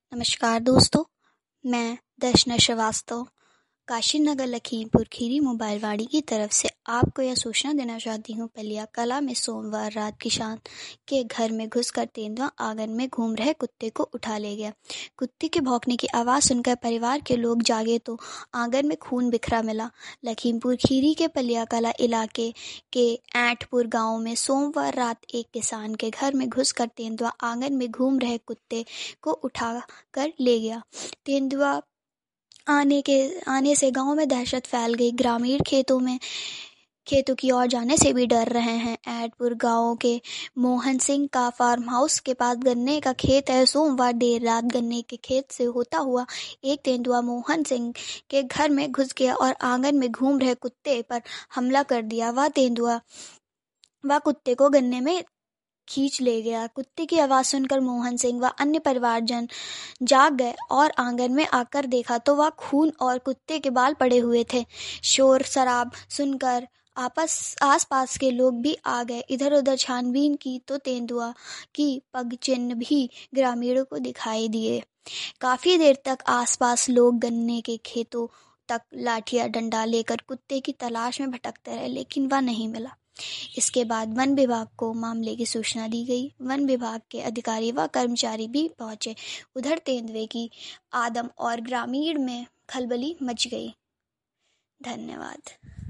नमस्कार दोस्तों, मैं दर्शना श्रीवास्तव काशी नगर लखीमपुर खीरी मोबाइल वाड़ी की तरफ से आपको यह सूचना देना चाहती हूँ। पलिया कला में सोमवार रात किसान के घर में घुसकर तेंदुआ आंगन में घूम रहे कुत्ते को उठा ले गया। कुत्ते के भौंकने की आवाज़ सुनकर परिवार के लोग जागे तो आंगन में खून बिखरा मिला। लखीमपुर खीरी के पलिया कला इलाके के ऐंठपुर गांव में सोमवार रात एक किसान के घर में घुसकर तेंदुआ आंगन में घूम रहे कुत्ते को उठा कर ले गया। तेंदुआ आने से गांव में दहशत फैल गई। ग्रामीण खेतों की ओर जाने से भी डर रहे हैं। ऐंठपुर गांव के मोहन सिंह का फार्म हाउस के पास गन्ने का खेत है। सोमवार देर रात गन्ने के खेत से होता हुआ एक तेंदुआ मोहन सिंह के घर में घुस गया और आंगन में घूम रहे कुत्ते पर हमला कर दिया। वह कुत्ते को गन्ने में खींच ले गया। कुत्ते की आवाज़ सुनकर मोहन सिंह व अन्य परिवारजन जाग गए और आंगन में आकर देखा तो वह खून और कुत्ते के बाल पड़े हुए थे। शोर शराब सुनकर आसपास के लोग भी आ गए। इधर उधर छानबीन की तो तेंदुआ की पग चिन्ह भी ग्रामीणों को दिखाई दिए। काफी देर तक आसपास लोग गन्ने के खेतों तक लाठियां डंडा लेकर कुत्ते की तलाश में भटकते रहे, लेकिन वह नहीं मिला। इसके बाद वन विभाग को मामले की सूचना दी गई। वन विभाग के अधिकारी व कर्मचारी भी पहुंचे। उधर तेंदुए की आदम और ग्रामीण में खलबली मच गई। धन्यवाद।